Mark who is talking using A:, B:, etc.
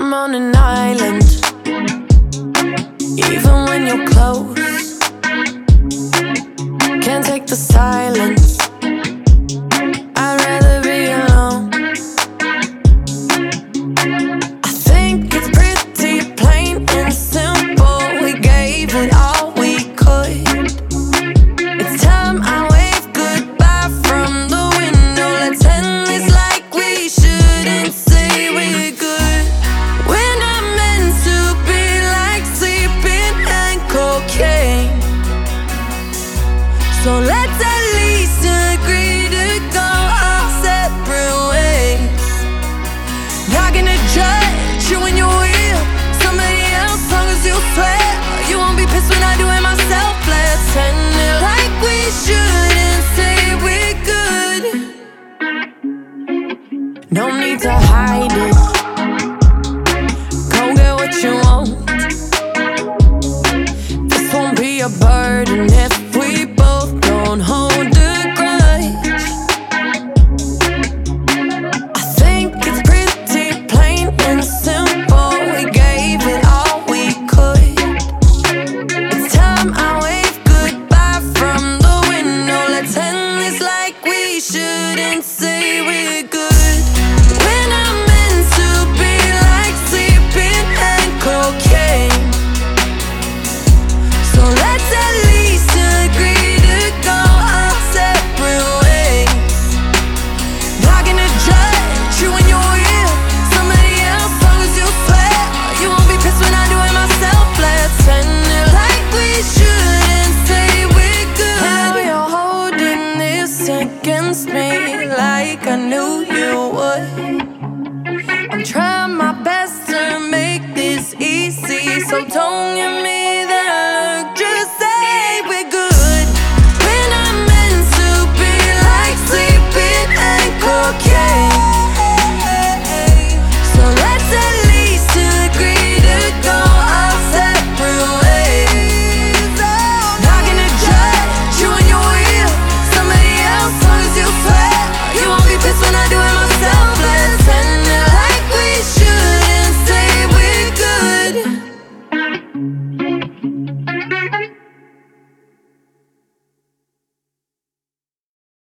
A: I'm on an island, even when you're close. Can't take the silence, I'd rather be alone. I think it's pretty plain and simple. We gave it all we could. It's time I wave goodbye from the window. Let's end this like we shouldn't say we're good. We're not meant to be like sleeping and cocaine. So let's at least agree to go our separate ways. Not gonna judge you when you're with somebody else, long as you swear you won't be pissed when I do it myself. Let's end it like we shouldn't say we're good. No need to hide it, go get what you want. This won't be a burden if we both don't hold a grudge. I think it's pretty plain and simple. We gave it all we could. It's time I wave goodbye from the window. Let's end this like we shouldn't say we're good. We're not meant to be like sleeping and cocaine. So let's at least agree to go our separate ways. Not gonna judge you when you're with somebody else, long as you swear you won't be pissed when I do it myself. Let's end it like we shouldn't say we're good. Now you're holding this against me like I knew you would. I'm trying my best to make this easy, so don't give me